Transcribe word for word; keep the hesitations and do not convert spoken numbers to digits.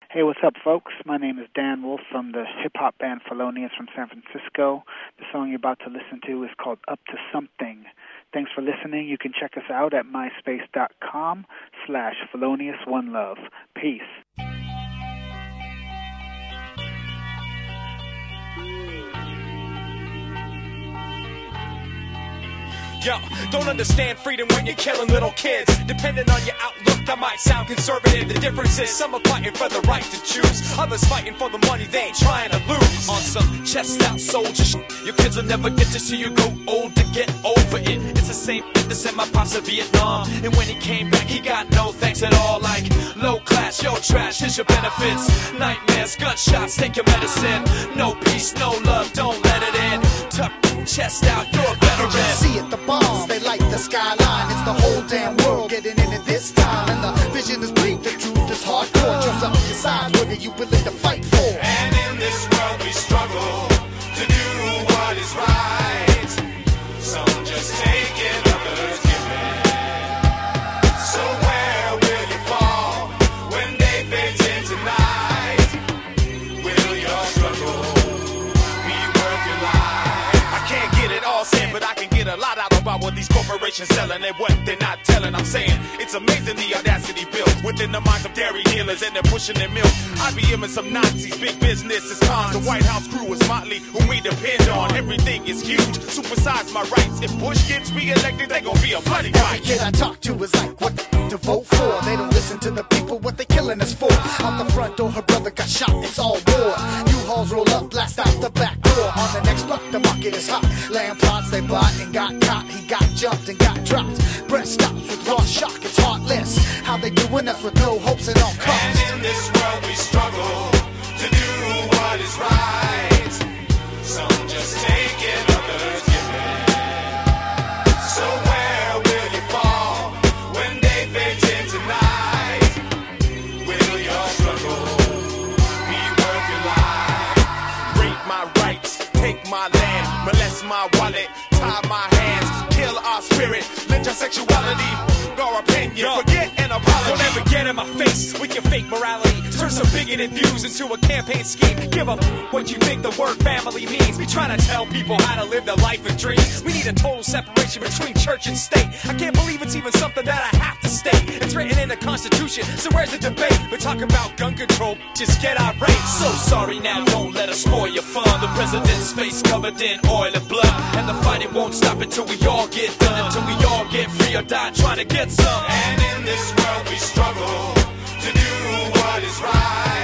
Hey, what's up, folks? My name is Dan Wolf from the hip-hop band Felonious from San Francisco. The song you're about to listen to is called Up to Something. Thanks for listening. You can check us out at myspace.com slash Felonious One Love. Peace. Yo, don't understand freedom when you're killing little kids. Depending on your outlook, I might sound conservative. The difference is some are fighting for the right to choose, others fighting for the money they ain't trying to lose. On some chest out soldier shit, your kids will never get to see you go old to get over it. It's the same thing that sent my pops to Vietnam, and when he came back, he got no thanks at all. Like low class, yo trash, here's your benefits. Nightmares, gunshots, take your medicine. No peace, no love, don't let it in. Tuck chest out, you're a veteran. See it, the bombs, they light the skyline. It's the whole damn world getting in it this time. And the vision is bleak, the truth is hardcore. Trust up your sides, what are you willing to fight for? And in this world we struggle to do what is right. Some just take it, others give it. So where will you fall when they fade in tonight? Will your struggle be worth your life? I can't get it all said, but I can get a lot out about what these corporations selling and what they're not telling. I'm saying it's amazing the audacity built within the minds of dairy dealers, and they're pushing their milk. I B M and some Nazis, big business is cons. The White House crew is motley, whom we depend on. Everything is huge, supersize my rights. If Bush gets re-elected, they gon' be a bloody Every fight. kid I talk to is like, what the f- to vote for? They don't listen to the people, what they killing us for. Out the front door, her brother got shot, it's all war. U-Hauls roll up, blast out the back door. On the next block, the market is hot. Land plots they bought and got caught. He got jumped and got dropped. Breast stops with raw shock, it's heartless. How they doing us with no hopes at all costs. And in this world we struggle to do what is right. Some just take it, others give it. So where will you fall when they fade in tonight? Will your struggle be worth your life? Rape my rights, take my land, molest my wallet, tie my hands, kill our spirit, lynch our sexuality, our opinion, forget an apology. Don't ever get in my face with your fake morality. Turn some bigoted views into a campaign scheme. Give a f- what you think the word family means. We trying to tell people how to live their life and dreams. We need a total separation between church and state. I can't believe it's even something that I have to state. It's written in the Constitution, so where's the debate? We're talking about gun control, just get irate. So sorry now, don't let us spoil your fun. The president's face covered in oil and blood, and the fighting won't stop until we all get done, until we all get free or die trying to get some. And in this world we struggle to do what is right.